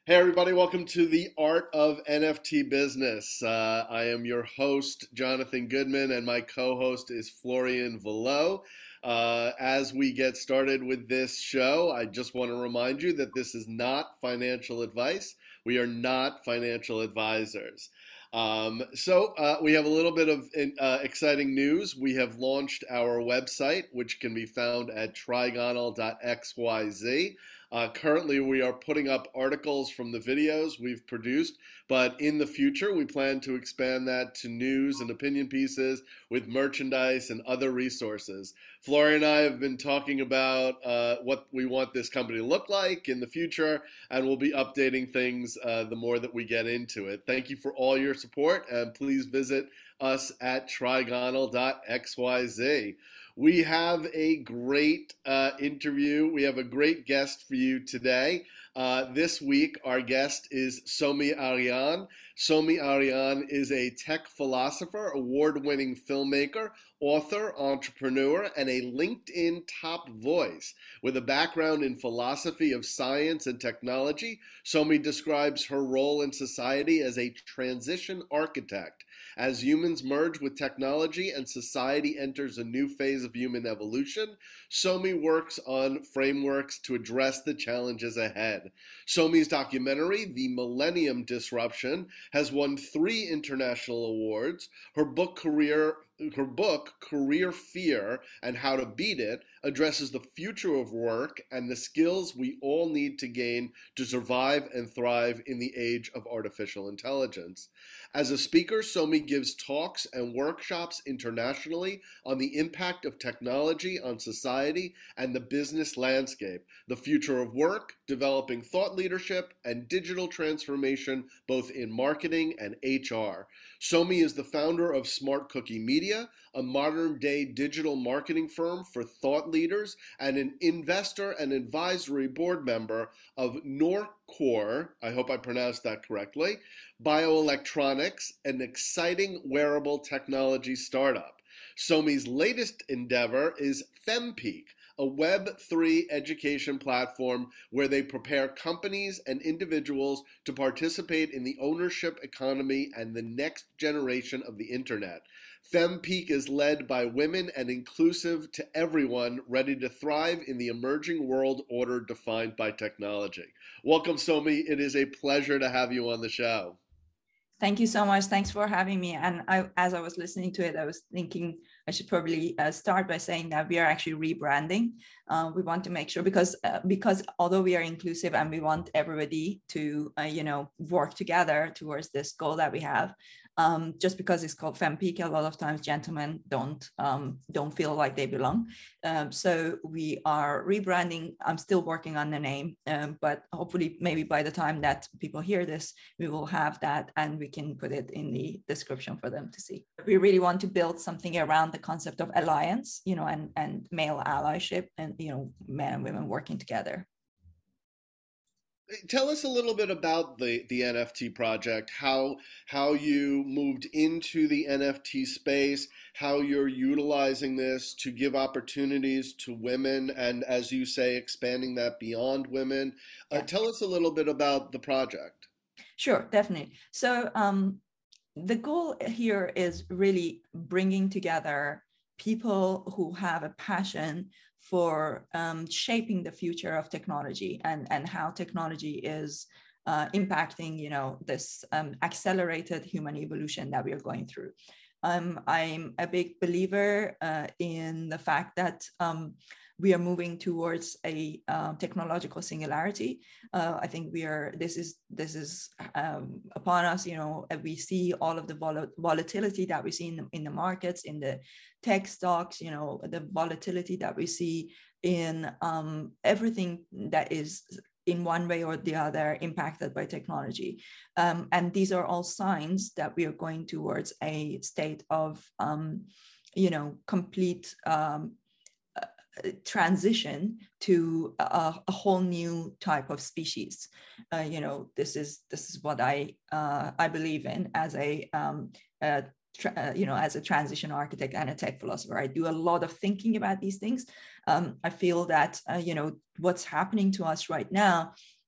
Hey, everybody, welcome to the Art of NFT Business. I am your host, Jonathan Goodman, and my co host is Florian Vallot. As we get started with this show, I just want to remind you that this is not financial advice. We are not financial advisors. We have a little bit of exciting news. We have launched our website, which can be found at trigonal.xyz. Currently, we are putting up articles from the videos we've produced, but in the future, we plan to expand that to news and opinion pieces with merchandise and other resources. Florian and I have been talking about what we want this company to look like in the future, and we'll be updating things the more that we get into it. Thank you for all your support, and please visit us at trigonal.xyz. We have a great interview. We have a great guest for you today. This week, our guest is Somi Arian. Somi Arian is a tech philosopher, award-winning filmmaker, author, entrepreneur, and a LinkedIn top voice. With a background in philosophy of science and technology, Somi describes her role in society as a transition architect. As humans merge with technology and society enters a new phase of human evolution, Somi works on frameworks to address the challenges ahead. Somi's documentary, The Millennium Disruption, has won 3 international awards. Her book, Career Fear and How to Beat It, addresses the future of work and the skills we all need to gain to survive and thrive in the age of artificial intelligence. As a speaker, Somi gives talks and workshops internationally on the impact of technology on society and the business landscape, the future of work, developing thought leadership, and digital transformation both in marketing and HR. Somi is the founder of Smart Cookie Media, a modern-day digital marketing firm for thought leaders, and an investor and advisory board member of Norcore, I hope I pronounced that correctly, Bioelectronics, an exciting wearable technology startup. Somi's latest endeavor is FemPeak, a Web3 education platform where they prepare companies and individuals to participate in the ownership economy and the next generation of the internet. FemPeak is led by women and inclusive to everyone ready to thrive in the emerging world order defined by technology. Welcome, Somi. It is a pleasure to have you on the show. Thank you so much. Thanks for having me. And as I was listening to it, I was thinking I should probably start by saying that we are actually rebranding. We want to make sure because although we are inclusive and we want everybody to work together towards this goal that we have, just because it's called FemPeak, a lot of times gentlemen don't feel like they belong. So we are rebranding. I'm still working on the name, but hopefully maybe by the time that people hear this, we will have that and we can put it in the description for them to see. We really want to build something around the concept of alliance, and male allyship and, men and women working together. Tell us a little bit about the NFT project, how you moved into the NFT space, how you're utilizing this to give opportunities to women, and as you say, expanding that beyond women. Yeah. Tell us a little bit about the project. Sure, definitely. So the goal here is really bringing together people who have a passion for shaping the future of technology and how technology is impacting, this accelerated human evolution that we are going through. I'm a big believer in the fact that we are moving towards a technological singularity. I think this is upon us. We see all of the volatility that we see in the markets, in the tech stocks. The volatility that we see in everything that is in one way or the other impacted by technology. And these are all signs that we are going towards a state of, complete transition to a whole new type of species. This is what I believe in as as a transition architect and a tech philosopher. I do a lot of thinking about these things. I feel that what's happening to us right now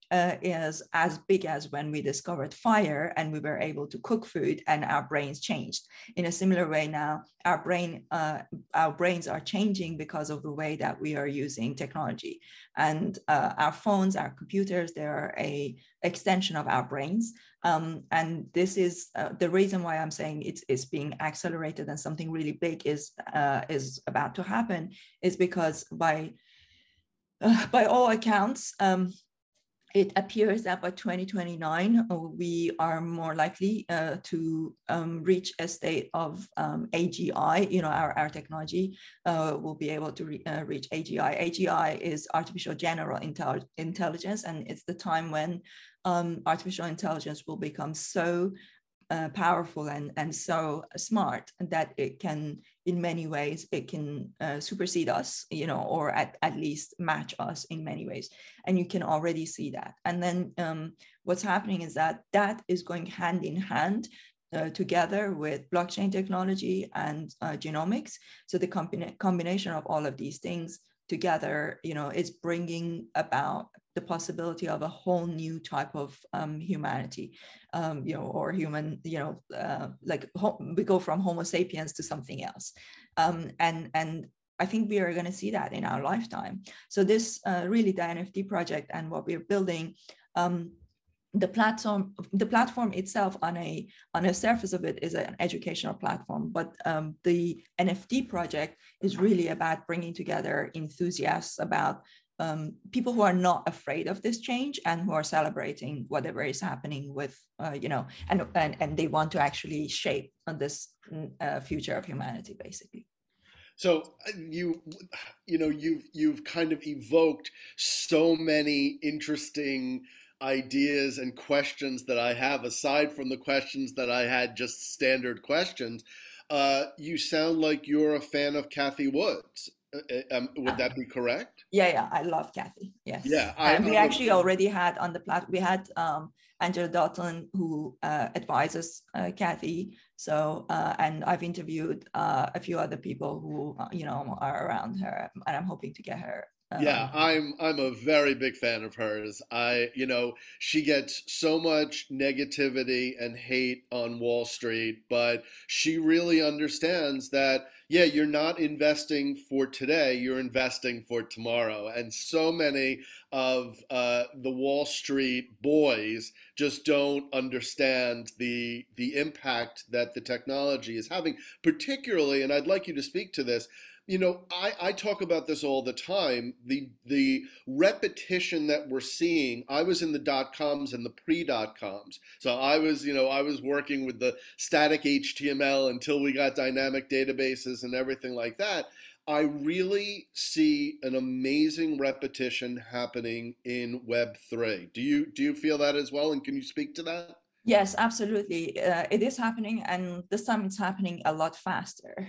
is as big as when we discovered fire and we were able to cook food and our brains changed. In a similar way now, our brains are changing because of the way that we are using technology. And our phones, our computers, they are an extension of our brains. And this is the reason why I'm saying it's being accelerated and something really big is about to happen, is because by all accounts, it appears that by 2029, we are more likely to reach a state of AGI. Our technology will be able to reach AGI. AGI is artificial general intelligence, and it's the time when artificial intelligence will become so powerful and so smart that it can, in many ways, it can supersede us, or at least match us in many ways. And you can already see that. And then what's happening is that is going hand in hand together with blockchain technology and genomics. So the combination of all of these things together, is bringing about the possibility of a whole new type of humanity, or human, we go from Homo sapiens to something else. And I think we are going to see that in our lifetime. So this really the NFT project and what we're building, the platform itself on a surface of it is an educational platform, but the NFT project is really about bringing together enthusiasts, about people who are not afraid of this change and who are celebrating whatever is happening with, and they want to actually shape this future of humanity, basically. So you've kind of evoked so many interesting ideas and questions that I have, aside from the questions that I had, just standard questions. You sound like you're a fan of Cathie Woods. Would that be correct? Yeah, I love Cathie. Yes. Yeah, and we actually already had on the platform. We had Angela Dalton, who advises Cathie. So and I've interviewed a few other people who are around her, and I'm hoping to get her. Yeah, I'm a very big fan of hers. She gets so much negativity and hate on Wall Street, but she really understands that, yeah, you're not investing for today, you're investing for tomorrow. And so many of the Wall Street boys just don't understand the impact that the technology is having, particularly, and I'd like you to speak to this. I talk about this all the time, the repetition that we're seeing. I was in the .coms and the pre-.coms. So I was working with the static HTML until we got dynamic databases and everything like that. I really see an amazing repetition happening in Web3. Do you feel that as well? And can you speak to that? Yes, absolutely. It is happening, and this time it's happening a lot faster.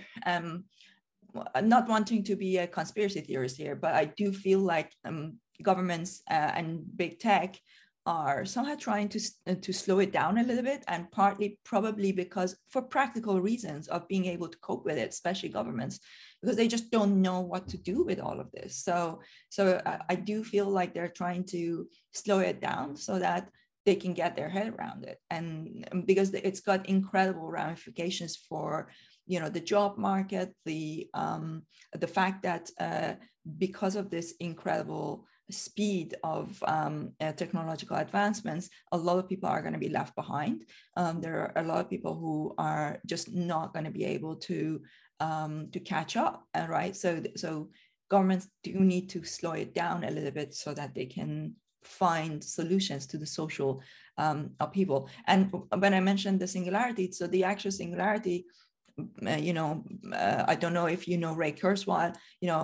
I'm not wanting to be a conspiracy theorist here, but I do feel like governments and big tech are somehow trying to slow it down a little bit, and partly probably because for practical reasons of being able to cope with it, especially governments, because they just don't know what to do with all of this. So I do feel like they're trying to slow it down so that they can get their head around it, and because it's got incredible ramifications for the job market, the fact that because of this incredible speed of technological advancements, a lot of people are going to be left behind. There are a lot of people who are just not going to be able to catch up, right? So governments do need to slow it down a little bit so that they can find solutions to the social upheaval. And when I mentioned the singularity, so the actual singularity, I don't know if you know Ray Kurzweil,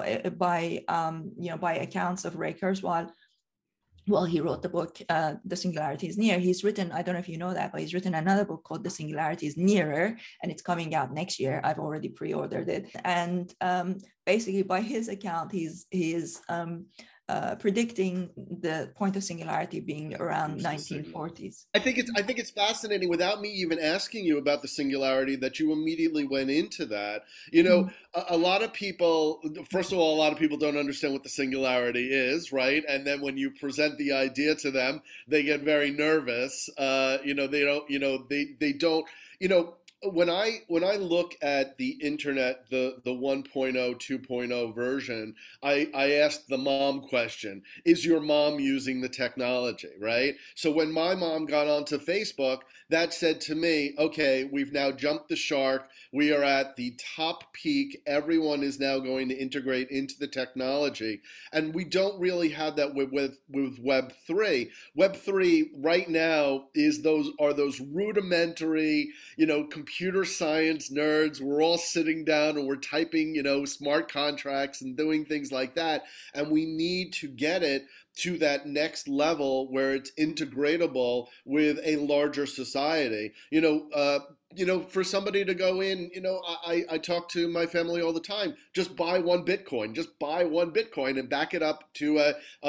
by accounts of Ray Kurzweil, well, he wrote the book, The Singularity is Near. He's written, I don't know if you know that, but he's written another book called The Singularity is Nearer, and it's coming out next year. I've already pre-ordered it. And basically by his account, he is predicting the point of singularity being around 1940s. I think it's fascinating, without me even asking you about the singularity, that you immediately went into that. You know, a lot of people, first of all, a lot of people don't understand what the singularity is, right? And then when you present the idea to them, they get very nervous. You know, they don't. You know, they don't. You know, when I look at the internet, the 1.0, 2.0 version, I asked the mom question: is your mom using the technology, right? So when my mom got onto Facebook, that said to me, okay, we've now jumped the shark. We are at the top peak. Everyone is now going to integrate into the technology, and we don't really have that with Web3. Web3 right now are those rudimentary, you know, computer science nerds. We're all sitting down and we're typing, you know, smart contracts and doing things like that. And we need to get it to that next level where it's integratable with a larger society. You know, for somebody to go in, you know, I talk to my family all the time. Just buy one Bitcoin. Just buy one Bitcoin and back it up to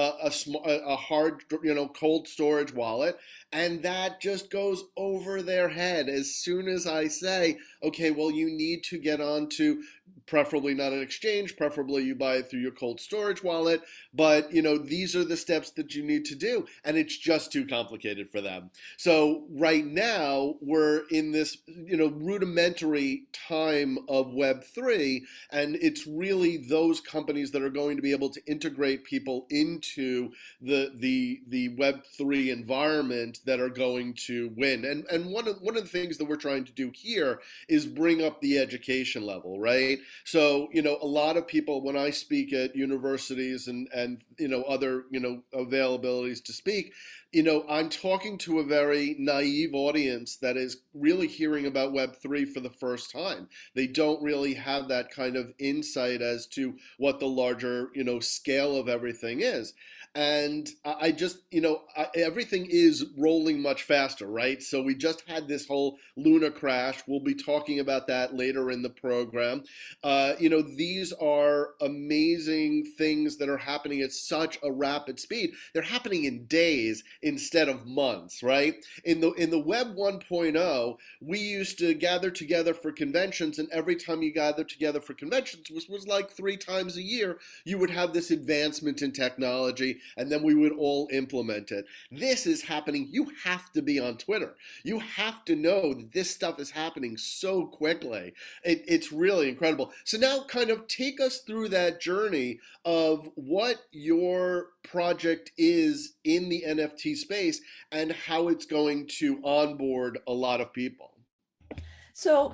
a hard, you know, cold storage wallet, and that just goes over their head as soon as I say, okay, well, you need to get onto, preferably not an exchange, preferably you buy it through your cold storage wallet, but, you know, these are the steps that you need to do, and it's just too complicated for them. So right now we're in this, you know, rudimentary time of Web3, and it's really those companies that are going to be able to integrate people into the Web3 environment that are going to win. And one of the things that we're trying to do here is bring up the education level, right? So, you know, a lot of people, when I speak at universities and you know, other, you know, availabilities to speak, you know, I'm talking to a very naive audience that is really hearing about Web3 for the first time. They don't really have that kind of insight as to what the larger, you know, scale of everything is. And I just, you know, everything is rolling much faster, right? So we just had this whole Luna crash. We'll be talking about that later in the program. You know, these are amazing things that are happening at such a rapid speed. They're happening in days instead of months, right? In the Web 1.0, we used to gather together for conventions, and every time you gather together for conventions was like 3 times a year, you would have this advancement in technology, and then we would all implement it. This is happening. You have to be on Twitter. You have to know that this stuff is happening so quickly. It's really incredible. So now kind of take us through that journey of what your project is in the NFT space and how it's going to onboard a lot of people. So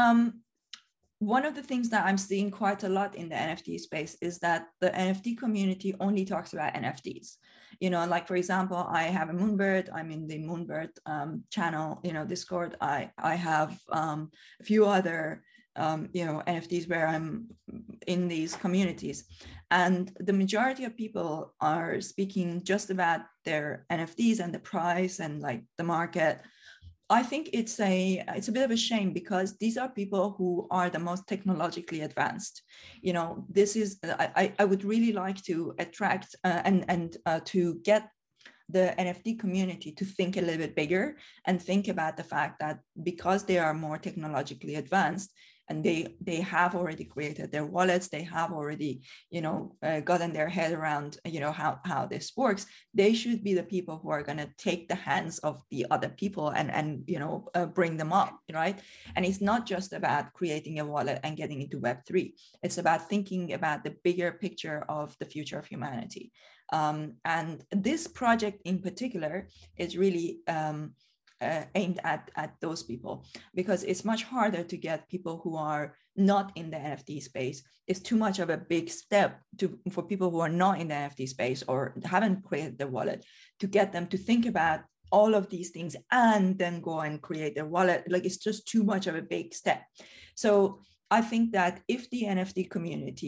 one of the things that I'm seeing quite a lot in the NFT space is that the NFT community only talks about NFTs. You know, like, for example, I have a Moonbird. I'm in the Moonbird channel, you know, Discord. I have a few other, you know, NFTs where I'm in these communities. And the majority of people are speaking just about their NFTs and the price and like the market. I think it's a bit of a shame, because these are people who are the most technologically advanced. You know, this is, I would really like to attract and to get the NFT community to think a little bit bigger and think about the fact that because they are more technologically advanced, and they have already created their wallets, they have already, you know, gotten their head around, you know, how this works, they should be the people who are going to take the hands of the other people and you know, bring them up, right? And it's not just about creating a wallet and getting into Web3. It's about thinking about the bigger picture of the future of humanity. And this project in particular is really aimed at those people, because it's much harder to get people who are not in the NFT space. It's too much of a big step for people who are not in the NFT space or haven't created their wallet, to get them to think about all of these things and then go and create their wallet. Like, it's just too much of a big step. So I think that if the NFT community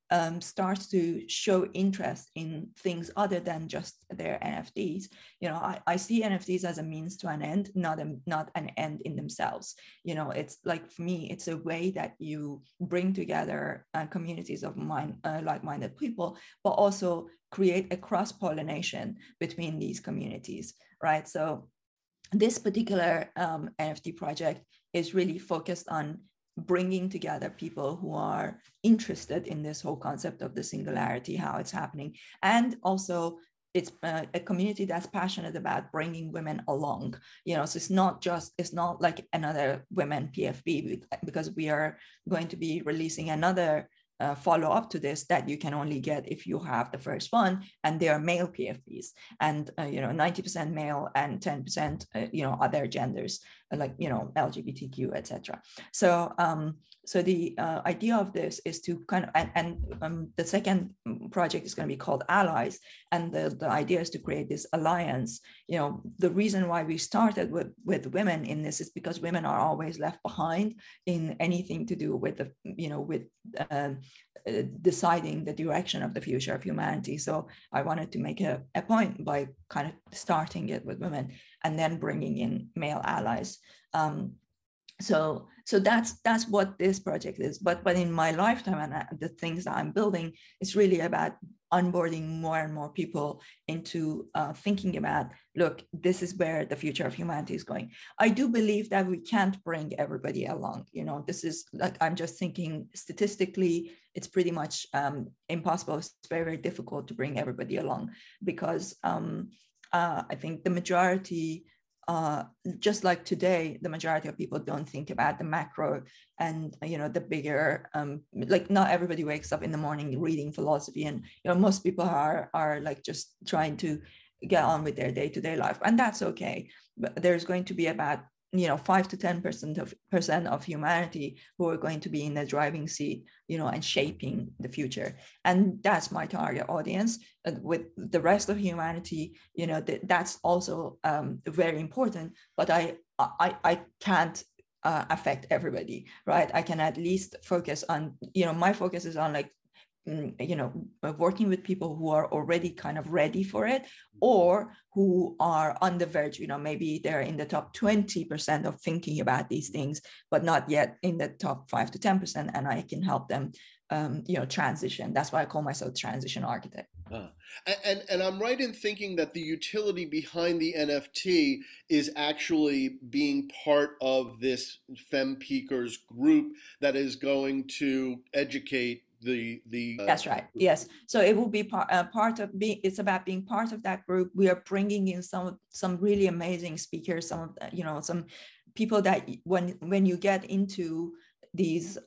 starts to show interest in things other than just their NFTs. I see NFTs as a means to an end, not an end in themselves. It's like, for me, it's a way that you bring together communities of like-minded people, but also create a cross-pollination between these communities, right? So this particular NFT project is really focused on bringing together people who are interested in this whole concept of the singularity, how it's happening. And also it's a community that's passionate about bringing women along, so it's not like another women PFP, because we are going to be releasing another follow up to this that you can only get if you have the first one, and they are male PFPs, and 90% male and 10% other genders, like LGBTQ, etc. So the idea of this is to kind of, and the second project is going to be called Allies, and the idea is to create this alliance. The reason why we started with women in this is because women are always left behind in anything to do with deciding the direction of the future of humanity. So I wanted to make a point by kind of starting it with women and then bringing in male allies. So that's what this project is. But in my lifetime, and the things that I'm building, it's really about onboarding more and more people into thinking about, look, this is where the future of humanity is going. I do believe that we can't bring everybody along. This is like, I'm just thinking statistically, it's pretty much impossible. It's very, very difficult to bring everybody along, because I think the majority, just like today, the majority of people don't think about the macro and the bigger, like, not everybody wakes up in the morning reading philosophy, and most people are like just trying to get on with their day-to-day life, and that's okay. But there's going to be about 5 to 10% of humanity who are going to be in the driving seat, and shaping the future. And that's my target audience. With the rest of humanity, that's also very important. But I can't affect everybody, right? I can at least focus on, my focus is on, like, working with people who are already kind of ready for it, or who are on the verge, maybe they're in the top 20% of thinking about these things, but not yet in the top 5 to 10%. And I can help them, transition. That's why I call myself transition architect. And I'm right in thinking that the utility behind the NFT is actually being part of this FemPeakers group that is going to educate That's right. Yes. So it will be part of being. It's about being part of that group. We are bringing in some really amazing speakers. Some of some people that when you get into these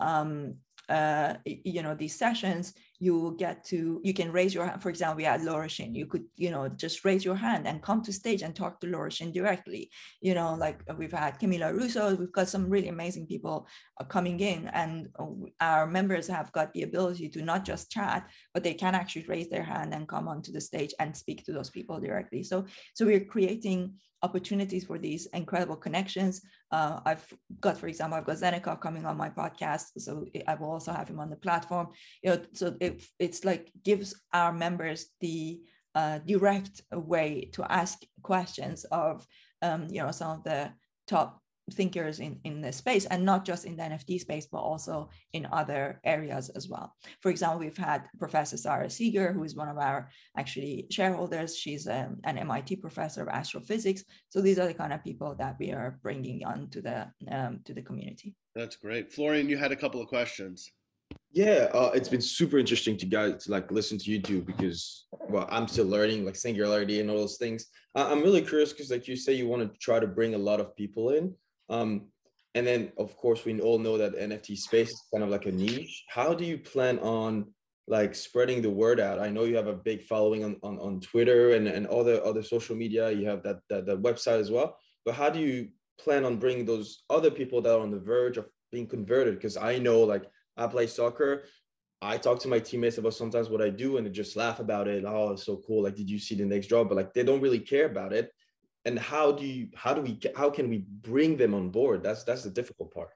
these sessions, you can raise your hand. For example, we had Laura Shin. You could, just raise your hand and come to stage and talk to Laura Shin directly. Like we've had Camila Russo. We've got some really amazing people coming in, and our members have got the ability to not just chat, but they can actually raise their hand and come onto the stage and speak to those people directly. So we're creating opportunities for these incredible connections. For example, I've got Zeneca coming on my podcast, so I will also have him on the platform. So it's like gives our members the direct way to ask questions of some of the top thinkers in the space, and not just in the NFT space, but also in other areas as well. For example, we've had Professor Sarah Seeger, who is one of our actually shareholders. She's an MIT professor of astrophysics. So these are the kind of people that we are bringing on to the community. That's great. Florian, you had a couple of questions. Yeah, it's been super interesting to like listen to you two, because, well, I'm still learning, like, singularity and all those things. I'm really curious because, like you say, you want to try to bring a lot of people in. And then, of course, we all know that NFT space is kind of like a niche. How do you plan on, like, spreading the word out? I know you have a big following on Twitter and other social media. You have that website as well. But how do you plan on bringing those other people that are on the verge of being converted? Because I know, like, I play soccer. I talk to my teammates about sometimes what I do, and they just laugh about it. Oh, it's so cool. Like, did you see the next job? But, like, they don't really care about it. And how can we bring them on board? That's the difficult part.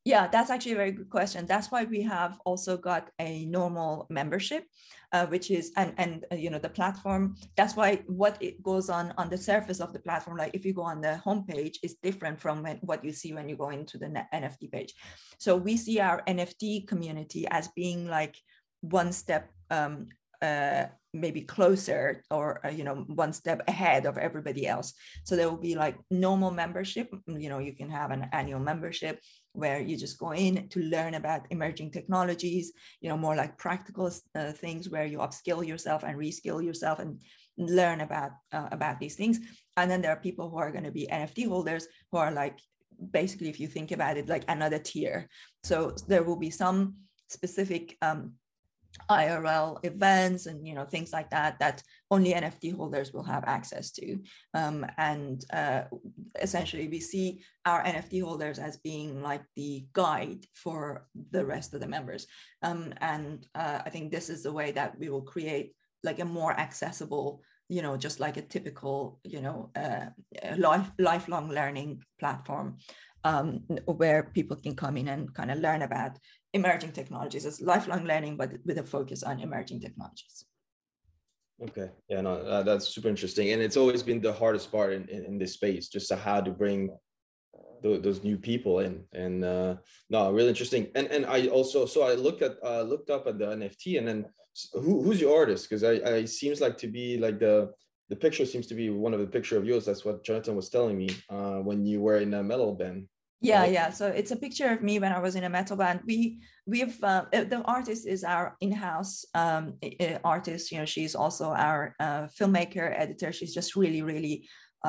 Yeah, that's actually a very good question. That's why we have also got a normal membership, which is and you know, the platform. That's why what it goes on the surface of the platform, like if you go on the homepage, is different from what you see when you go into the NFT page. So we see our NFT community as being like one step maybe closer, or you know, one step ahead of everybody else. So there will be like normal membership. You know, you can have an annual membership where you just go in to learn about emerging technologies, you know, more like practical things where you upskill yourself and reskill yourself and learn about these things. And then there are people who are going to be NFT holders who are like, basically, if you think about it, like another tier. So there will be some specific IRL events and, you know, things like that that only NFT holders will have access to. Essentially, we see our NFT holders as being like the guide for the rest of the members. I think this is the way that we will create like a more accessible, you know, just like a typical, you know, lifelong learning platform, where people can come in and kind of learn about emerging technologies. As lifelong learning, but with a focus on emerging technologies. Okay, yeah, no, that's super interesting, and it's always been the hardest part in this space, just how to bring those new people in. And no, really interesting. And I also, so I looked up at the NFT, and then who's your artist? Because I seems like to be like the picture seems to be one of the picture of yours. That's what Jonathan was telling me when you were in a metal band. Yeah, right? yeah. So it's a picture of me when I was in a metal band. We've the artist is our in-house artist. You know, she's also our filmmaker, editor. She's just really, really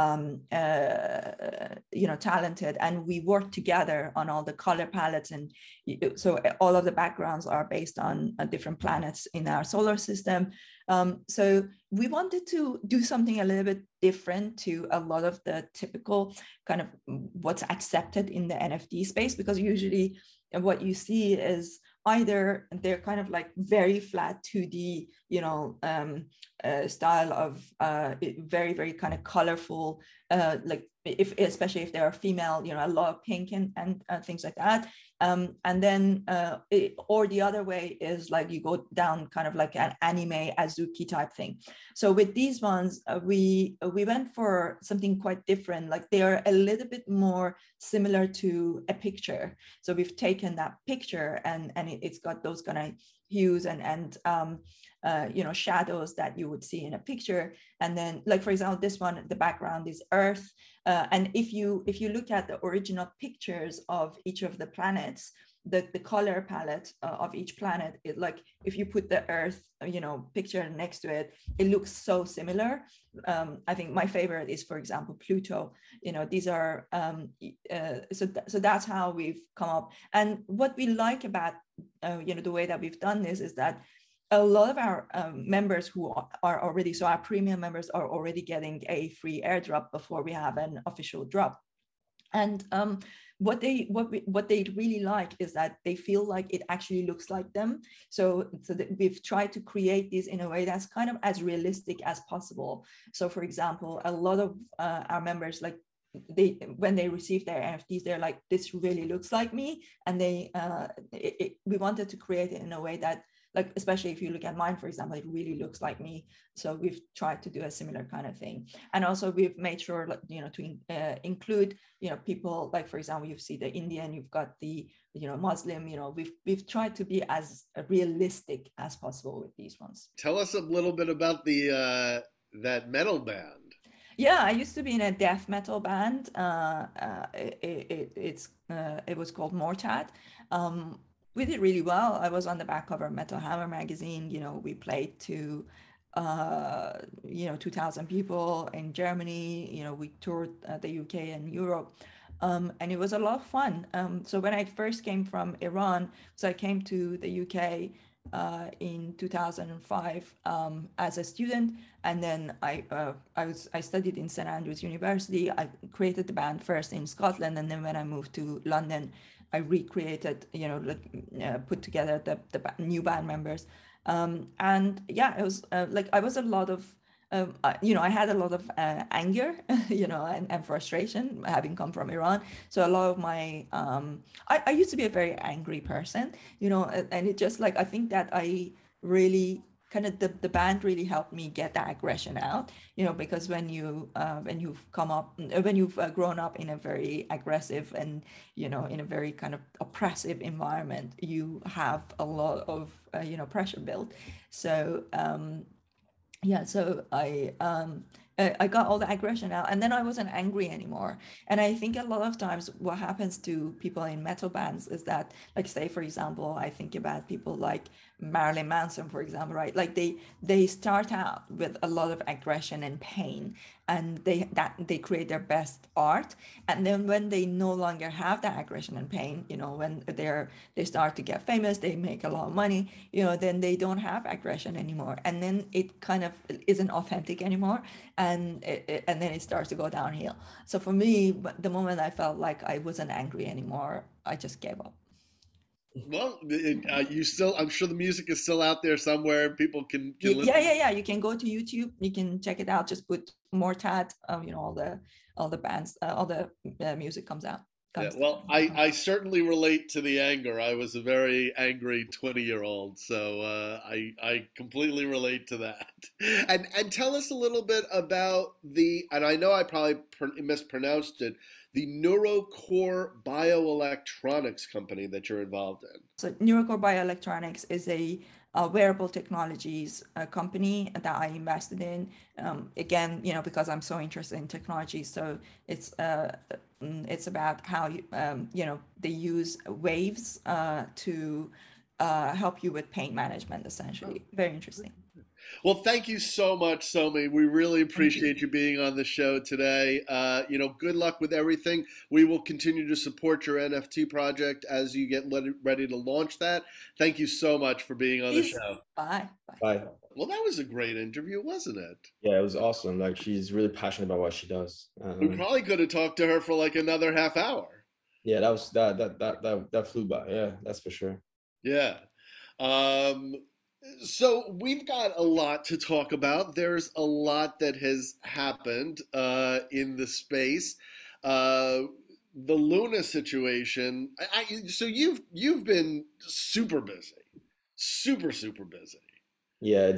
you know, talented, and we work together on all the color palettes. And so all of the backgrounds are based on different planets in our solar system. So we wanted to do something a little bit different to a lot of the typical kind of what's accepted in the NFT space, because usually what you see is either they're kind of like very flat 2D, you know, style of very, very kind of colorful, like especially if they're female, you know, a lot of pink and things like that. And then, or the other way is like you go down kind of like an anime Azuki type thing. So with these ones, we went for something quite different. Like they are a little bit more similar to a picture. So we've taken that picture and it's got those kind of hues and you know, shadows that you would see in a picture. And then, like for example, this one, the background is Earth. And if you look at the original pictures of each of the planets, the color palette of each planet, it, like if you put the Earth, you know, picture next to it, it looks so similar. I think my favorite is, for example, Pluto. You know, these are so that's how we've come up. And what we like about you know, the way that we've done this is that a lot of our members who are already, so our premium members are already getting a free airdrop before we have an official drop. And what they really like is that they feel like it actually looks like them. So we've tried to create this in a way that's kind of as realistic as possible. So for example, a lot of our members, like when they receive their NFTs, they're like, this really looks like me. And we wanted to create it in a way that, like, especially if you look at mine, for example, it really looks like me. So we've tried to do a similar kind of thing. And also we've made sure, you know, to include, you know, people like, for example, you see the Indian, you've got the, you know, Muslim, you know, we've tried to be as realistic as possible with these ones. Tell us a little bit about the that metal band. Yeah, I used to be in a death metal band. It was called Mortat. We did really well. I was on the back cover of Metal Hammer magazine. You know, we played to, you know, 2,000 people in Germany. You know, we toured the UK and Europe. And it was a lot of fun. So when I first came from Iran, so I came to the UK in 2005 as a student, and then I studied in St Andrews University. I created the band first in Scotland, and then when I moved to London, I recreated, you know, like, put together the new band members. And yeah, it was like I was a lot of I had a lot of anger, and frustration having come from Iran. So a lot of my, I used to be a very angry person, and it just like, I think that I really kind of, the band really helped me get that aggression out, because when you've come up, when you've grown up in a very aggressive and, in a very kind of oppressive environment, you have a lot of, pressure built. So, yeah, so I got all the aggression out, and then I wasn't angry anymore. And I think a lot of times what happens to people in metal bands is that, like, say for example, I think about people like Marilyn Manson, for example, right? Like they start out with a lot of aggression and pain, and they create their best art. And then when they no longer have that aggression and pain, when they start to get famous, they make a lot of money, then they don't have aggression anymore, and then it kind of isn't authentic anymore, and then it starts to go downhill. So for me, the moment I felt like I wasn't angry anymore, I just gave up. Well, you still, I'm sure the music is still out there somewhere. People can Yeah, listen. yeah, yeah. You can go to YouTube. You can check it out. Just put Mortat. All the bands, all the music comes out. Yeah, Comes. well, I certainly relate to the anger. I was a very angry 20-year-old, so I completely relate to that. And tell us a little bit about and I know I probably mispronounced it, the Neurocore Bioelectronics company that you're involved in. So Neurocore Bioelectronics is a wearable technologies company that I invested in. Again, because I'm so interested in technology, so it's about how they use waves to help you with pain management. Essentially, very interesting. Well, thank you so much, Somi. We really Thank you. appreciate you being on the show today. Good luck with everything. We will continue to support your NFT project as you get ready to launch that. Thank you so much for being on the Peace. show. Bye. Bye. Bye. Well, that was a great interview, wasn't it? Yeah, it was awesome. Like she's really passionate about what she does. We probably could have talked to her for like another half hour. Yeah, that flew by. Yeah, that's for sure. Yeah. Um, so we've got a lot to talk about. There's a lot that has happened in the space. Uh, the Luna situation. So you've been super busy, super busy. Yeah,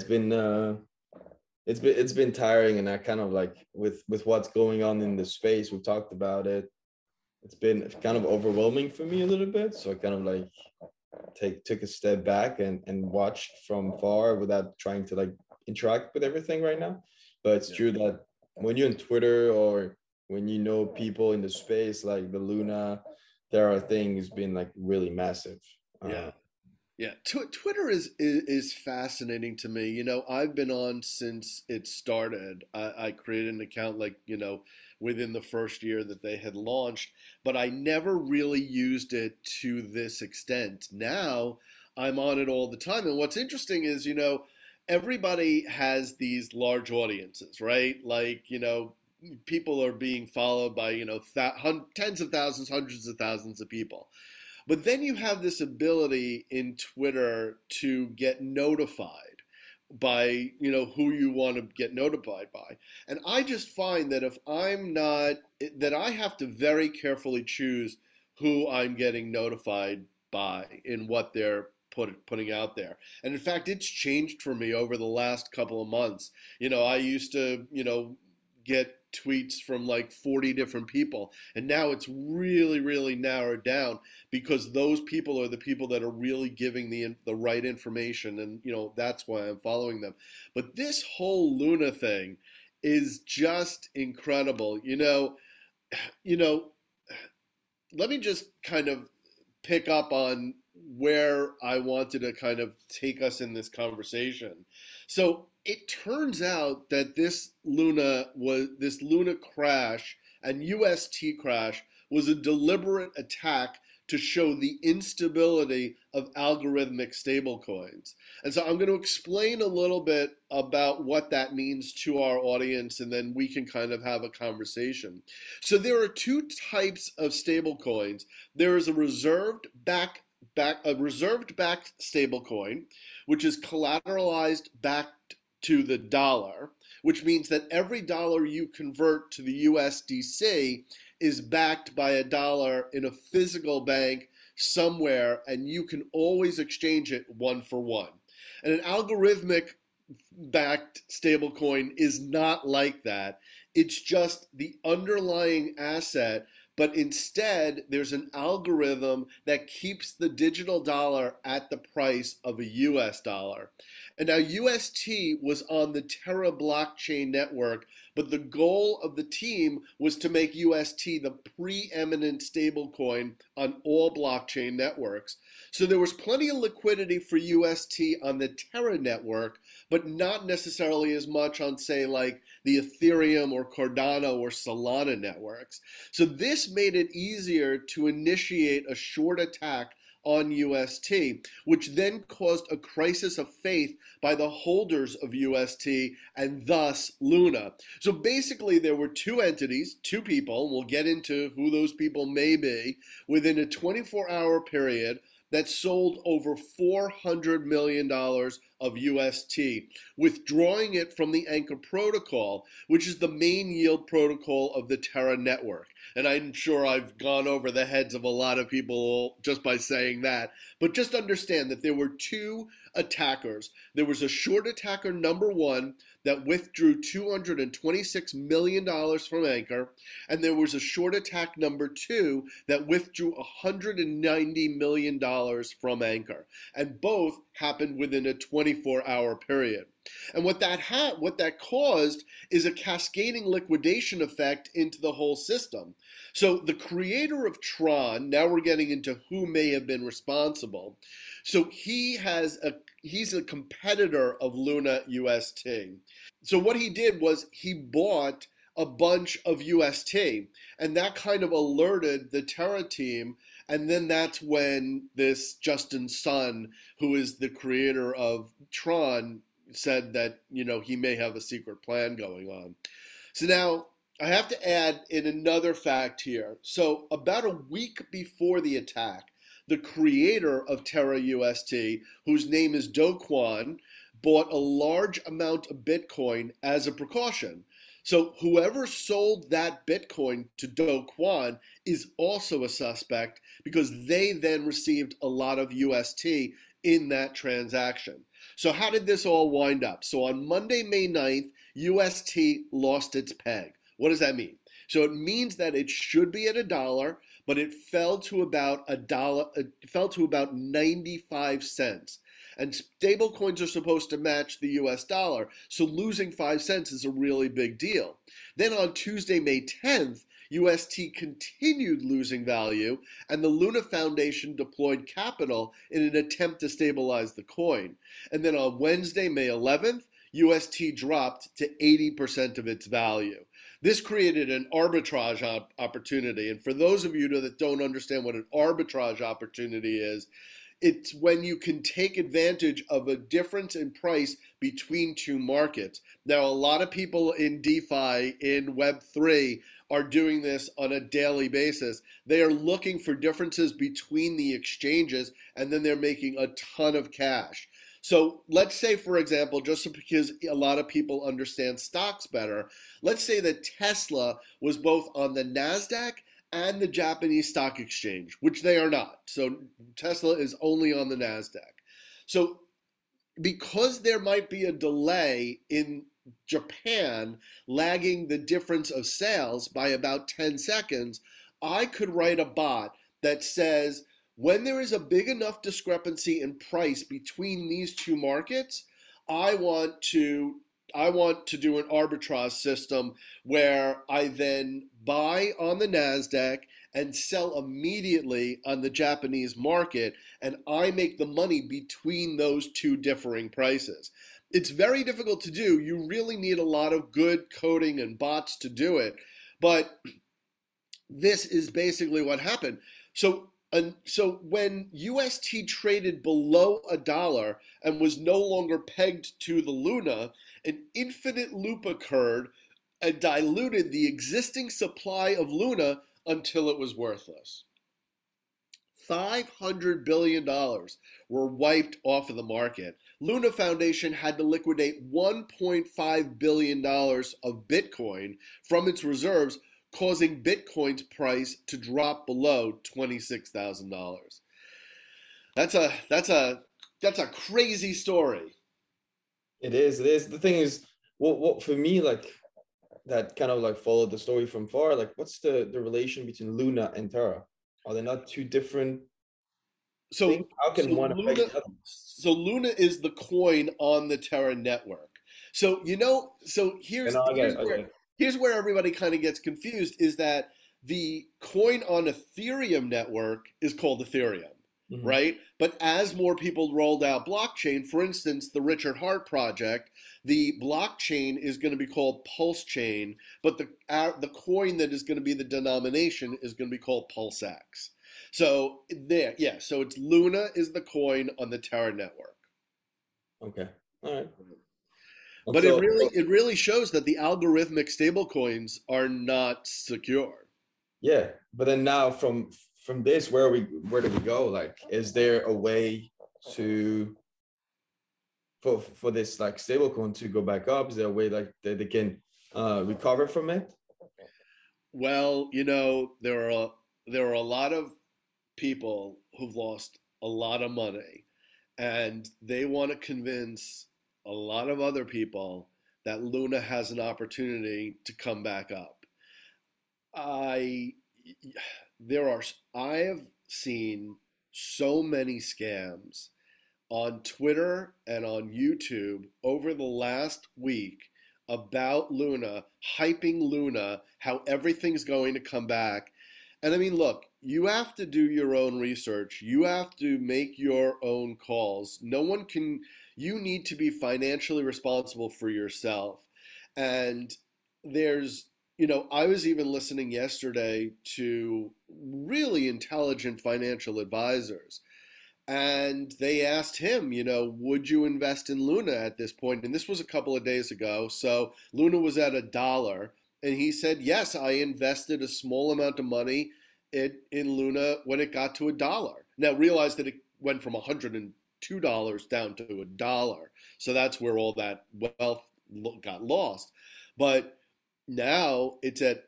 it's been tiring, and I kind of like with what's going on in the space. We've talked about it. It's been kind of overwhelming for me a little bit. So I kind of like took a step back and watched from far without trying to like interact with everything right now. But it's Yeah. true that when you're on Twitter or when you know people in the space like the Luna, there are things been like really massive. Yeah. Yeah, Twitter is fascinating to me. I've been on since it started. I created an account like, within the first year that they had launched, but I never really used it to this extent. Now I'm on it all the time. And what's interesting is, everybody has these large audiences, right? Like, people are being followed by, tens of thousands, hundreds of thousands of people. But then you have this ability in Twitter to get notified by, who you want to get notified by. And I just find that if I'm not, that I have to very carefully choose who I'm getting notified by in what they're putting out there. And in fact, it's changed for me over the last couple of months. I used to, get tweets from like 40 different people. And now it's really, really narrowed down because those people are the people that are really giving the right information. And, that's why I'm following them. But this whole Luna thing is just incredible. You know, let me just kind of pick up on where I wanted to kind of take us in this conversation. So it turns out that this Luna crash and UST crash was a deliberate attack to show the instability of algorithmic stablecoins. And so I'm going to explain a little bit about what that means to our audience, and then we can kind of have a conversation. So there are two types of stablecoins. There is a reserved backed stablecoin, which is collateralized backed to the dollar, which means that every dollar you convert to the USDC is backed by a dollar in a physical bank somewhere, and you can always exchange it one for one. And an algorithmic backed stablecoin is not like that. It's just the underlying asset, but instead there's an algorithm that keeps the digital dollar at the price of a US dollar. And now UST was on the Terra blockchain network, but the goal of the team was to make UST the preeminent stablecoin on all blockchain networks. So there was plenty of liquidity for UST on the Terra network, but not necessarily as much on, say, like the Ethereum or Cardano or Solana networks. So this made it easier to initiate a short attack on UST, which then caused a crisis of faith by the holders of UST and thus Luna. So basically there were two entities, two people, and we'll get into who those people may be, within a 24-hour period that sold over $400 million of UST, withdrawing it from the Anchor protocol, which is the main yield protocol of the Terra network. And I'm sure I've gone over the heads of a lot of people just by saying that. But just understand that there were two attackers. There was a short attacker number one that withdrew $226 million from Anchor, and there was a short attack number two that withdrew $190 million from Anchor. And both happened within a 24-hour period. And what that caused is a cascading liquidation effect into the whole system. So the creator of Tron, now we're getting into who may have been responsible. So he's a competitor of Luna UST. So what he did was he bought a bunch of UST, and that kind of alerted the Terra team. And then that's when this Justin Sun, who is the creator of Tron, said that, he may have a secret plan going on. So now I have to add in another fact here. So about a week before the attack, the creator of Terra UST, whose name is Do Kwon, bought a large amount of Bitcoin as a precaution. So whoever sold that Bitcoin to Do Kwon is also a suspect, because they then received a lot of UST in that transaction. So how did this all wind up? So on Monday, May 9th, UST lost its peg. What does that mean? So it means that it should be at $1, but it fell to about It fell to about 95 cents. And stablecoins are supposed to match the US dollar, so losing 5 cents is a really big deal. Then on Tuesday, May 10th, UST continued losing value, and the Luna Foundation deployed capital in an attempt to stabilize the coin. And then on Wednesday, May 11th, UST dropped to 80% of its value. This created an arbitrage opportunity. And for those of you that don't understand what an arbitrage opportunity is, it's when you can take advantage of a difference in price between two markets. Now, a lot of people in DeFi, in Web3, are doing this on a daily basis. They are looking for differences between the exchanges, and then they're making a ton of cash. So let's say, for example, just because a lot of people understand stocks better, let's say that Tesla was both on the NASDAQ and the Japanese stock exchange, which they are not. So Tesla is only on the NASDAQ. So because there might be a delay in Japan lagging the difference of sales by about 10 seconds, I could write a bot that says, when there is a big enough discrepancy in price between these two markets, I want to do an arbitrage system where I then buy on the NASDAQ and sell immediately on the Japanese market, and I make the money between those two differing prices. It's very difficult to do. You really need a lot of good coding and bots to do it, but this is basically what happened. So when UST traded below $1 and was no longer pegged to the Luna, an infinite loop occurred and diluted the existing supply of Luna until it was worthless. $500 billion were wiped off of the market. Luna Foundation had to liquidate $1.5 billion of Bitcoin from its reserves, causing Bitcoin's price to drop below $26,000. That's a crazy story. It is. It is. The thing is, what for me, like that kind of like followed the story from far. Like, what's the relation between Luna and Terra? Are they not two different things? So How can so one affect Luna the other? so Luna is the coin on the Terra network. So And I get it. I get it. here's where everybody kind of gets confused, is that the coin on Ethereum network is called Ethereum, Mhm. right? But as more people rolled out blockchain, for instance, the Richard Hart project, the blockchain is going to be called Pulse Chain, but the coin that is going to be the denomination is going to be called PulseX. So there, yeah. So it's Luna is the coin on the Terra network. Okay. All right. And But it so, really shows that the algorithmic stablecoins are not secure. yeah, but then now from this, where do we go? Like, is there a way to for this like stablecoin to go back up? Is there a way like that they can recover from it? Well, there are a lot of people who've lost a lot of money, and they want to convince a lot of other people that Luna has an opportunity to come back up. I there are I have seen so many scams on Twitter and on YouTube over the last week about Luna, hyping Luna, how everything's going to come back. And I mean, look, you have to do your own research. You have to make your own calls. No one can, you need to be financially responsible for yourself. And I was even listening yesterday to really intelligent financial advisors, and they asked him, would you invest in Luna at this point? And this was a couple of days ago. So Luna was at $1. And he said, yes, I invested a small amount of money in Luna when it got to $1. Now realize that it went from $102 down to $1. So that's where all that wealth got lost. But now it's at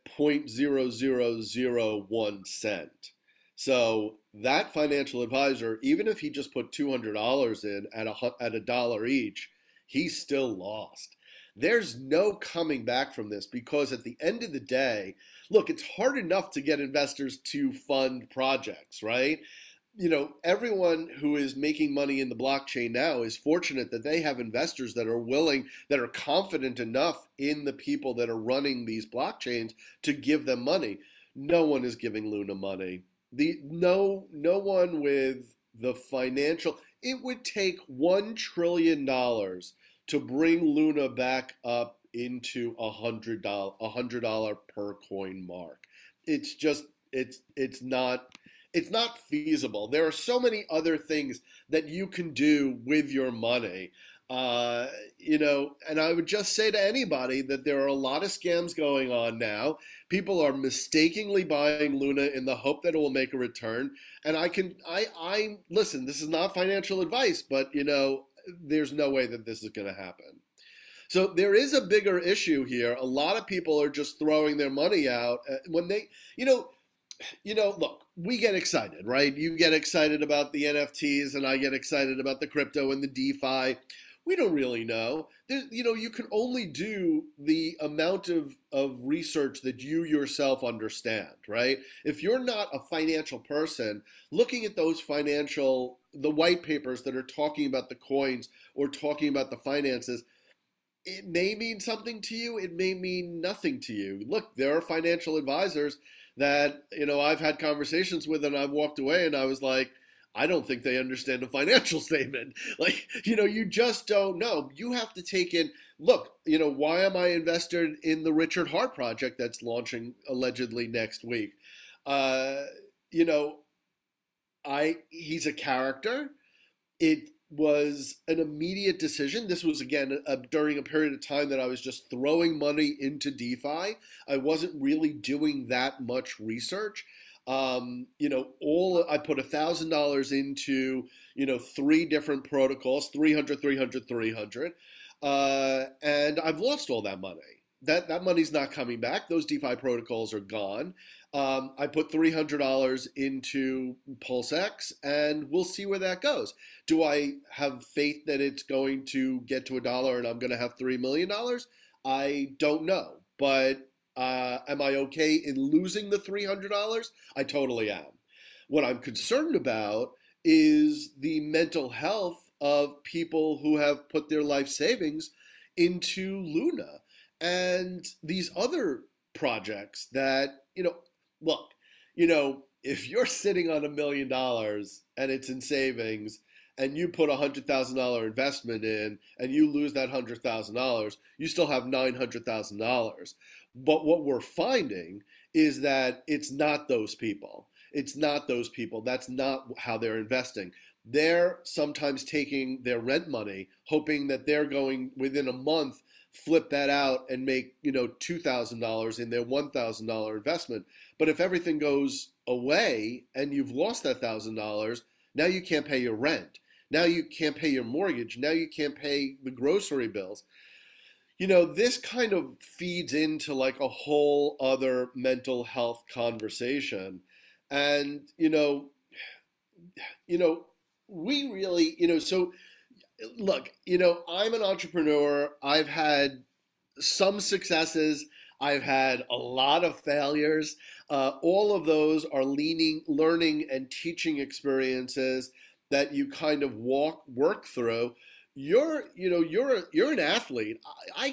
0.0001 cent. So that financial advisor, even if he just put $200 in at $1 each, he's still lost. There's no coming back from this, because at the end of the day, look, it's hard enough to get investors to fund projects, right? Everyone who is making money in the blockchain now is fortunate that they have investors that are willing, that are confident enough in the people that are running these blockchains to give them money. No one is giving Luna money. No one with the financial. It would take $1 trillion to bring Luna back up into $100 per coin mark. It's just it's not feasible. There are so many other things that you can do with your money. And I would just say to anybody that there are a lot of scams going on now. People are mistakenly buying Luna in the hope that it will make a return. And I listen, this is not financial advice, but there's no way that this is going to happen. So there is a bigger issue here. A lot of people are just throwing their money out when they, look, we get excited, right? You get excited about the NFTs, and I get excited about the crypto and the DeFi. We don't really know. You can only do the amount of research that you yourself understand, right? If you're not a financial person, looking at the white papers that are talking about the coins or talking about the finances, it may mean something to you. It may mean nothing to you. Look, there are financial advisors that, I've had conversations with, and I've walked away and I was like, I don't think they understand a financial statement. Like, you just don't know. You have to take in, look, why am I invested in the Richard Hart project that's launching allegedly next week? Uh, you know, he's a character. It was an immediate decision. This was, again, during a period of time that I was just throwing money into DeFi. I wasn't really doing that much research. I put $1,000 into, three different protocols, 300, 300, 300, and I've lost all that money. That money's not coming back. Those DeFi protocols are gone. I put $300 into PulseX, and we'll see where that goes. Do I have faith that it's going to get to $1 and I'm going to have $3 million? I don't know, but am I okay in losing the $300? I totally am. What I'm concerned about is the mental health of people who have put their life savings into Luna and these other projects that, look, if you're sitting on $1 million and it's in savings and you put $100,000 investment in and you lose that $100,000, you still have $900,000. But what we're finding is that it's not those people. It's not those people. That's not how they're investing. They're sometimes taking their rent money, hoping that they're going within a month flip that out and make $2,000 in their $1,000 investment. But if everything goes away and you've lost that $1,000, now you can't pay your rent. Now you can't pay your mortgage. Now you can't pay the grocery bills. This kind of feeds into like a whole other mental health conversation. And, we really, so look, I'm an entrepreneur. I've had some successes. I've had a lot of failures. All of those are learning and teaching experiences that you kind of work through. You're an athlete.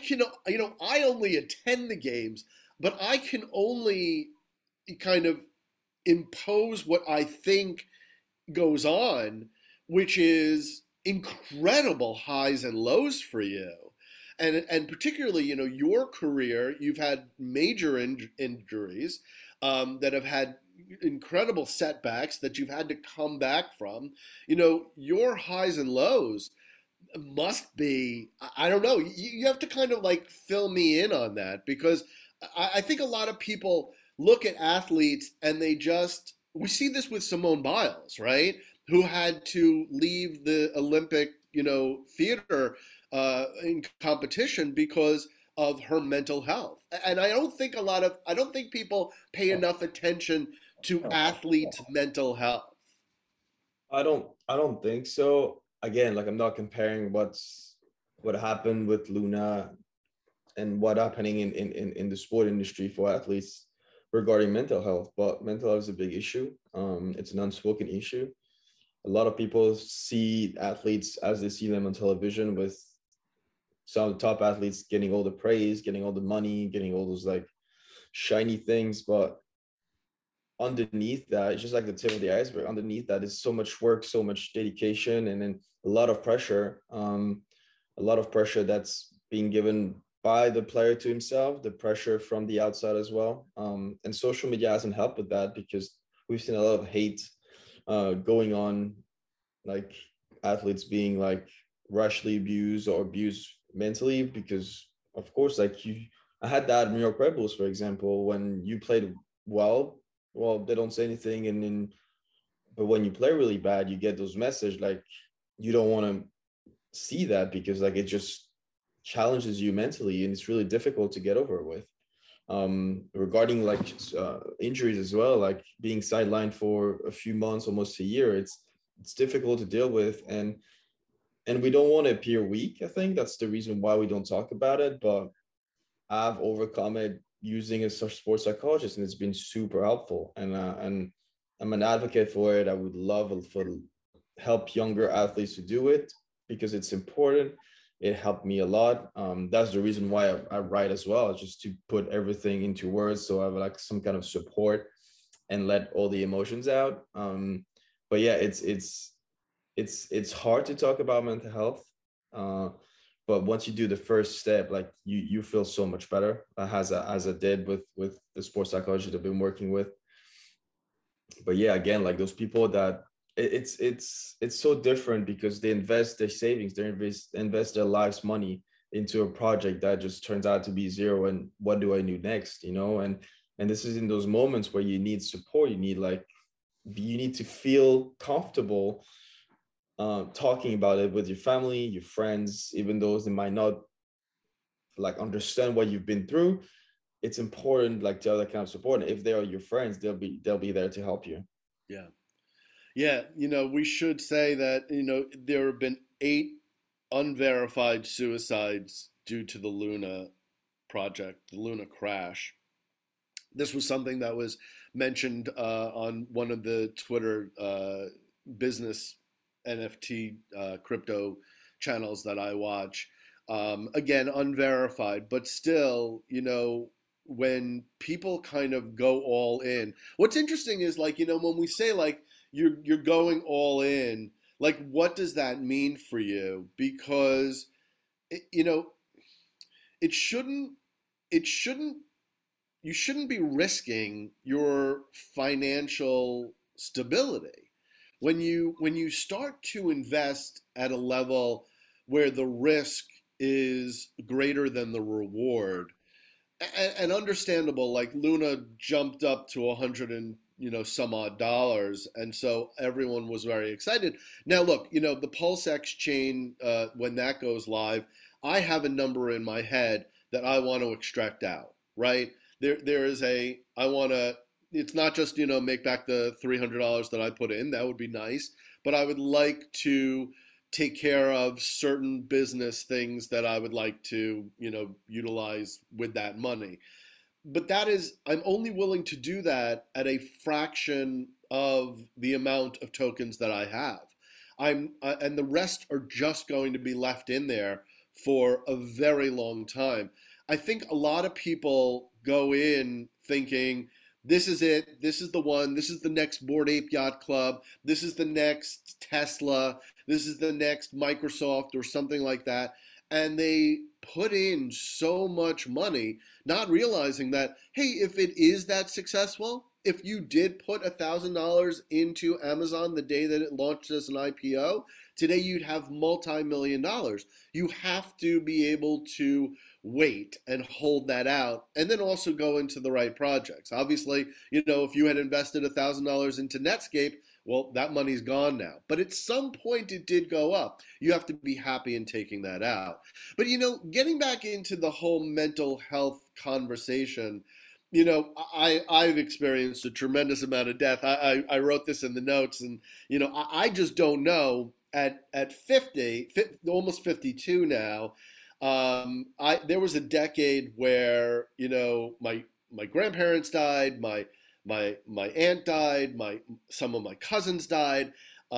I only attend the games, but I can only kind of impose what I think goes on, which is incredible highs and lows for you. And particularly, your career, you've had major injuries that have had incredible setbacks that you've had to come back from. Your highs and lows must be, I don't know, you have to kind of like fill me in on that, because I think a lot of people look at athletes and we see this with Simone Biles, right? Who had to leave the Olympic, theater in competition because of her mental health. And I don't think people pay enough attention to athletes' mental health. I don't think so. Again, like I'm not comparing what happened with Luna and what happening in the sport industry for athletes regarding mental health, but mental health is a big issue. It's an unspoken issue. A lot of people see athletes as they see them on television, with some of the top athletes getting all the praise, getting all the money, getting all those like shiny things. But underneath that, it's just like the tip of the iceberg. Underneath that is so much work, so much dedication, and then a lot of pressure. A lot of pressure that's being given by the player to himself, the pressure from the outside as well. And social media hasn't helped with that, because we've seen a lot of hate going on, like athletes being like rashly abused or abused mentally, because of course, like I had that in New York Red Bulls, for example. When you played well, they don't say anything, and then but when you play really bad, you get those messages like you don't want to see that, because like it just challenges you mentally, and it's really difficult to get over with. Regarding like injuries as well, like being sidelined for a few months, almost a year, it's difficult to deal with, and we don't want to appear weak. I think that's the reason why we don't talk about it, but I've overcome it using a sports psychologist, and it's been super helpful, and I'm an advocate for it. I would love for help younger athletes to do it, because it's important. It helped me a lot. That's the reason why I write as well, just to put everything into words, so I have like some kind of support and let all the emotions out. But yeah, it's hard to talk about mental health. But once you do the first step, like you feel so much better, as I did with the sports psychologist I've been working with. But yeah, again, like those people that it's so different, because they invest their savings, they invest their life's money into a project that just turns out to be zero. And what do I do next? And And this is in those moments where you need support. You need to feel comfortable talking about it with your family, your friends, even those that might not like understand what you've been through. It's important, like, to have that kind of support. And if they are your friends, they'll be there to help you. Yeah. Yeah. We should say that, there have been 8 unverified suicides due to the Luna project, the Luna crash. This was something that was mentioned on one of the Twitter business NFT crypto channels that I watch. Again, unverified, but still, when people kind of go all in, what's interesting is, like, when we say, like, you're going all in, like, what does that mean for you? Because it, you know it shouldn't it shouldn't you shouldn't be risking your financial stability when you start to invest at a level where the risk is greater than the reward. And understandable, like, Luna jumped up to 100 and some odd dollars, and so everyone was very excited. Now look, the PulseX chain, when that goes live, I have a number in my head that I want to extract out, right? There is a I want to It's not just make back the $300 that I put in. That would be nice, but I would like to take care of certain business things that I would like to utilize with that money. But I'm only willing to do that at a fraction of the amount of tokens that I have. And the rest are just going to be left in there for a very long time. I think a lot of people go in thinking, this is it, this is the one, this is the next Bored Ape Yacht Club, this is the next Tesla, this is the next Microsoft or something like that. And they put in so much money, not realizing that, hey, if it is that successful, if you did put $1,000 into Amazon the day that it launched as an IPO, today you'd have multi-million dollars. You have to be able to wait and hold that out, and then also go into the right projects. Obviously, if you had invested $1,000 into Netscape, well, that money's gone now. But at some point it did go up. You have to be happy in taking that out. But getting back into the whole mental health conversation, I've experienced a tremendous amount of death. I wrote this in the notes, and I just don't know. At 50, almost 52 now, there was a decade where my grandparents died, my aunt died, some of my cousins died.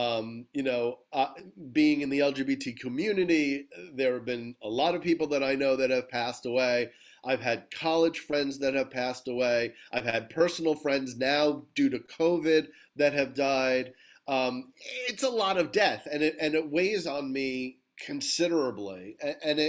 Being in the LGBT community, there have been a lot of people that I know that have passed away. I've had college friends that have passed away. I've had personal friends now due to COVID that have died. It's a lot of death, and it weighs on me considerably. And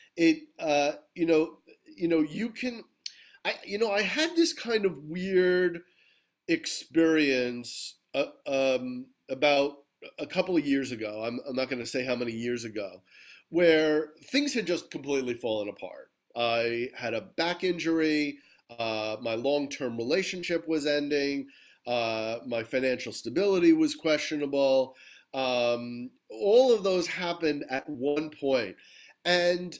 I had this kind of weird experience about a couple of years ago. I'm not going to say how many years ago, where things had just completely fallen apart. I had a back injury. My long-term relationship was ending. My financial stability was questionable. All of those happened at one point. And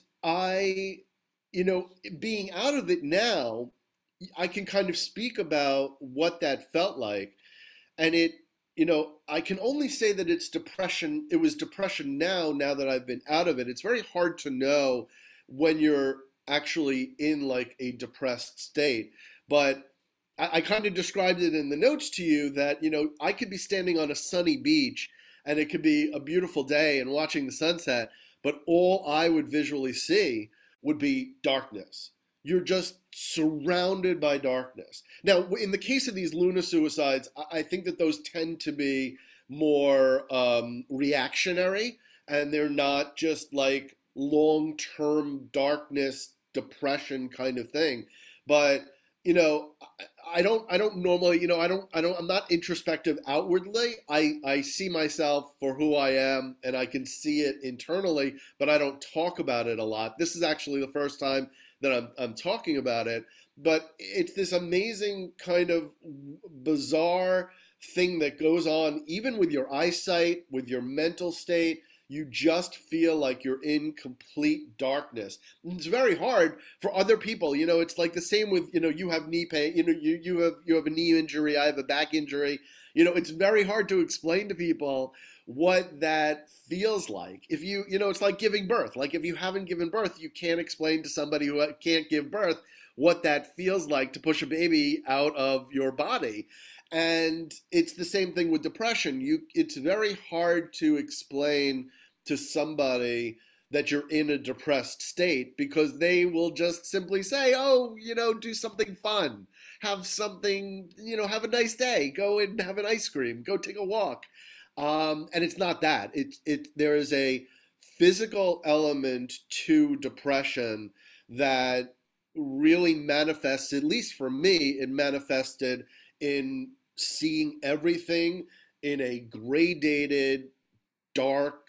being out of it now, I can kind of speak about what that felt like. And I can only say that it's depression. It was depression now that I've been out of it. It's very hard to know when you're actually in like a depressed state. But I kind of described it in the notes to you that, I could be standing on a sunny beach and it could be a beautiful day and watching the sunset, but all I would visually see would be darkness. You're just surrounded by darkness. Now, in the case of these Luna suicides, I think that those tend to be more reactionary, and they're not just like long-term darkness, depression kind of thing. But I don't normally, I'm not introspective outwardly. I see myself for who I am, and I can see it internally, but I don't talk about it a lot. This is actually the first time that I'm talking about it. but it's this amazing kind of bizarre thing that goes on even with your eyesight, with your mental state. You just feel like you're in complete darkness. It's very hard for other people. It's like the same with, you have knee pain, you have a knee injury, I have a back injury. It's very hard to explain to people what that feels like. If it's like giving birth. Like if you haven't given birth, you can't explain to somebody who can't give birth what that feels like to push a baby out of your body. And it's the same thing with depression. It's very hard to explain to somebody that you're in a depressed state because they will just simply say, "Oh, do something fun. Have something, have a nice day. Go and have an ice cream. Go take a walk." And it's not that. There is a physical element to depression that really manifests, at least for me, it manifested in seeing everything in a gradated, dark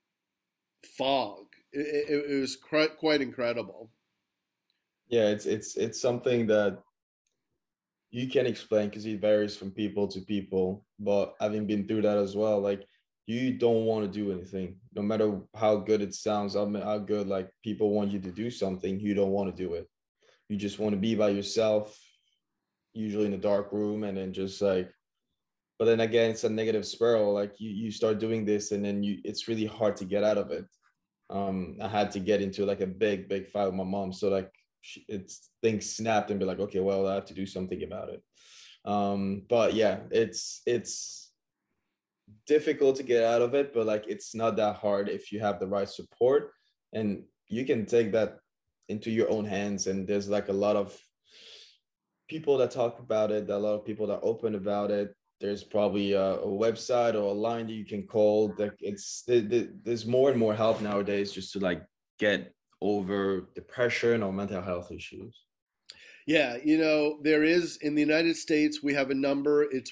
fog. It was quite incredible. Yeah, it's something that you can explain because it varies from people to people. But having been through that as well, like you don't want to do anything, no matter how good it sounds, how good like people want you to do something, you don't want to do it. You just want to be by yourself, usually in a dark room, and then just like, but then again, it's a negative spiral. Like you start doing this, and then it's really hard to get out of it. I had to get into like a big fight with my mom, so like it's things snapped and be like, okay, well, I have to do something about it. But yeah, it's difficult to get out of it, but like it's not that hard if you have the right support, and you can take that into your own hands. And there's like a lot of people that talk about it, a lot of people that open about it. There's probably a website or a line that you can call. That there's more and more help nowadays just to like get over depression or mental health issues. Yeah, there is in the United States, we have a number. It's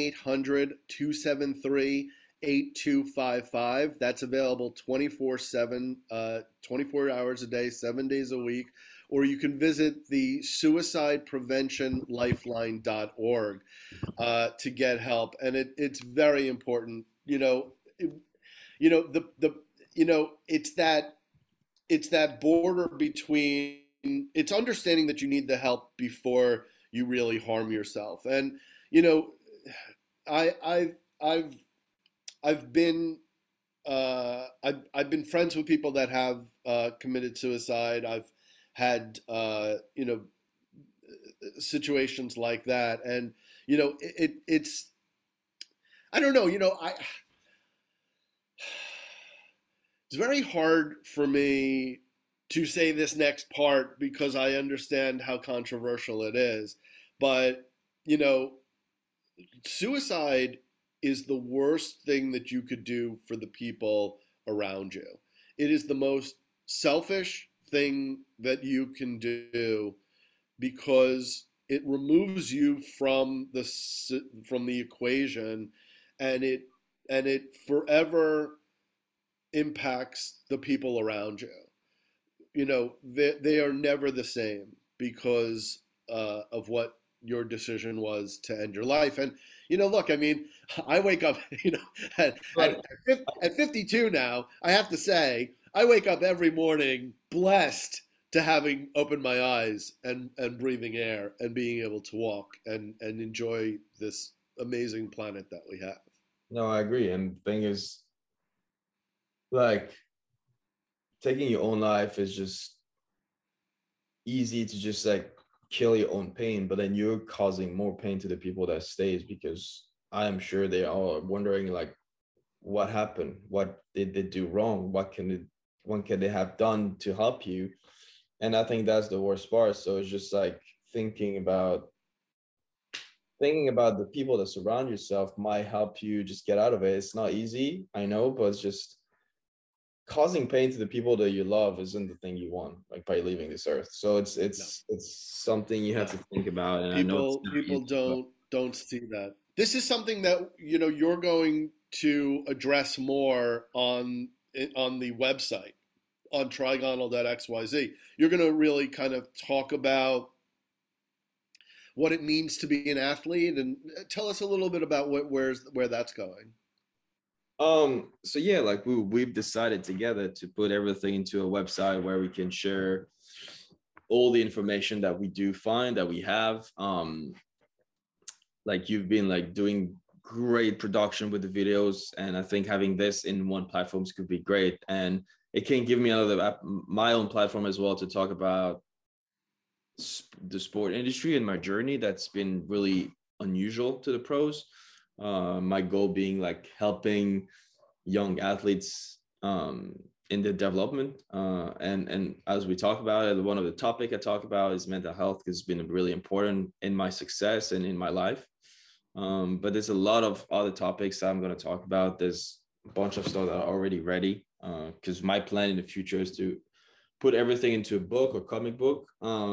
1-800-273-8255. That's available 24/7, 24 hours a day, 7 days a week. Or you can visit the suicidepreventionlifeline.org to get help. And it's very important. It's that border between, it's understanding that you need the help before you really harm yourself. And you know, I I've been I've been friends with people that have committed suicide. I've had situations like that, and it's I don't know. It's very hard for me to say this next part because I understand how controversial it is. But, you know, suicide is the worst thing that you could do for the people around you. It is the most selfish thing that you can do because it removes you from the equation, and it forever impacts the people around you. They are never the same because of what your decision was to end your life. And look, I mean, I wake up, at, Right. at 52 now. I have to say, I wake up every morning blessed to having opened my eyes and breathing air and being able to walk and enjoy this amazing planet that we have. No, I agree. And the thing is, like, taking your own life is just easy to just like kill your own pain, but then you're causing more pain to the people that stays, because I am sure they are wondering like, what happened? What did they do wrong? What can they have done to help you? And I think that's the worst part. So it's just like thinking about the people that surround yourself might help you just get out of it. It's not easy, I know, but it's just causing pain to the people that you love isn't the thing you want, like by leaving this earth. So it's No, it's something you have no. to think about. And I know it's not People easy, but don't see that. This is something that you're going to address more on the website on trigonal.xyz. You're going to really kind of talk about what it means to be an athlete, and tell us a little bit about where that's going. So yeah, like we've decided together to put everything into a website where we can share all the information that we do find that we have. Like you've been like doing great production with the videos, and I think having this in one platform could be great, and it can give me my own platform as well to talk about the sport industry and my journey that's been really unusual to the pros. My goal being like helping young athletes in their development, and as we talk about it, one of the topic I talk about is mental health, because it's been really important in my success and in my life. But there's a lot of other topics I'm going to talk about. There's a bunch of stuff that are already ready, because my plan in the future is to put everything into a book or comic book.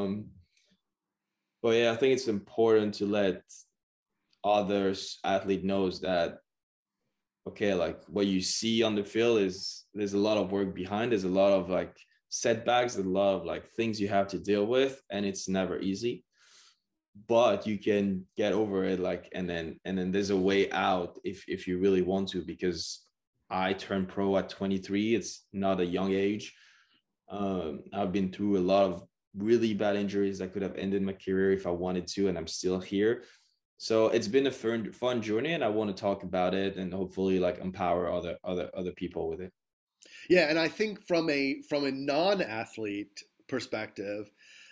But yeah, I think it's important to let others athlete knows that, okay, like what you see on the field is there's a lot of work behind. There's a lot of like setbacks, a lot of like things you have to deal with, and it's never easy. But you can get over it, like, and then there's a way out if you really want to. Because I turned pro at 23. It's not a young age. I've been through a lot of really bad injuries that could have ended my career if I wanted to, and I'm still here. So it's been a fun journey, and I want to talk about it and hopefully like empower other people with it. Yeah, and I think from a non-athlete perspective,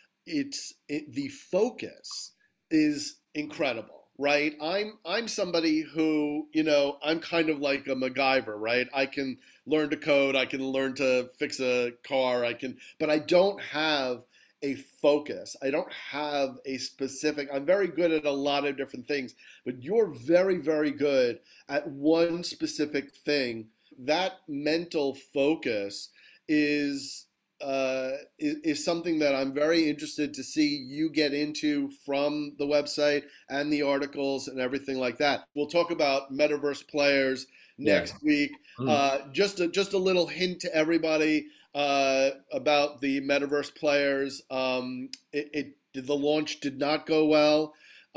the focus is incredible, right? I'm somebody who, I'm kind of like a MacGyver, right? I can learn to code, I can learn to fix a car, but I don't have a focus. I don't have a specific, I'm very good at a lot of different things, but you're very, very good at one specific thing. That mental focus is something that I'm very interested to see you get into from the website and the articles and everything like that. We'll talk about Metaverse Players next week. Just a little hint to everybody about the Metaverse Players. The launch did not go well.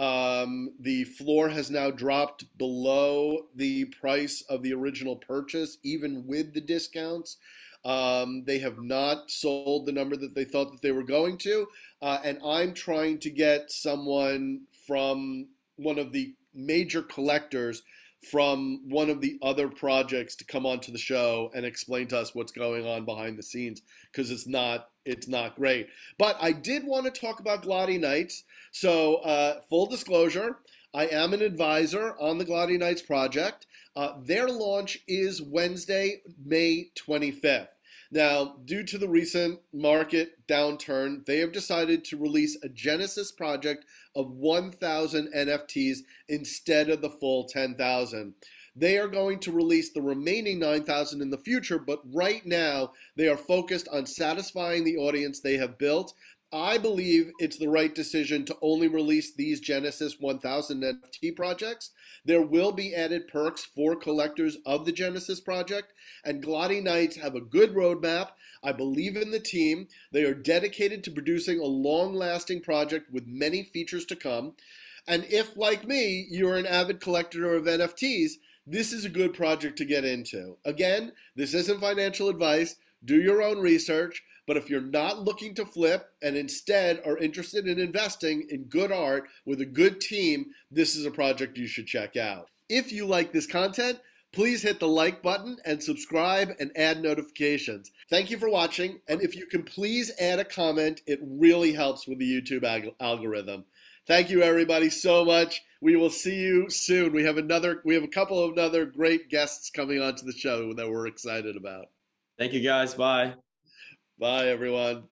The floor has now dropped below the price of the original purchase, even with the discounts. They have not sold the number that they thought that they were going to. And I'm trying to get someone from one of the major collectors from one of the other projects to come onto the show and explain to us what's going on behind the scenes, because it's not great. But I did want to talk about Gladi Knights. So full disclosure, I am an advisor on the Gladi Knights project. Their launch is Wednesday, May 25th. Now, due to the recent market downturn, they have decided to release a Genesis project of 1,000 NFTs instead of the full 10,000. They are going to release the remaining 9,000 in the future, but right now they are focused on satisfying the audience they have built. I believe it's the right decision to only release these Genesis 1000 NFT projects. There will be added perks for collectors of the Genesis project, and Gladi Knights have a good roadmap. I believe in the team. They are dedicated to producing a long-lasting project with many features to come. And if, like me, you're an avid collector of NFTs, this is a good project to get into. Again, this isn't financial advice. Do your own research. But if you're not looking to flip and instead are interested in investing in good art with a good team, this is a project you should check out. If you like this content, please hit the like button and subscribe and add notifications. Thank you for watching. And if you can please add a comment, it really helps with the YouTube algorithm. Thank you everybody so much. We will see you soon. We have a couple of other great guests coming onto the show that we're excited about. Thank you guys. Bye. Bye, everyone.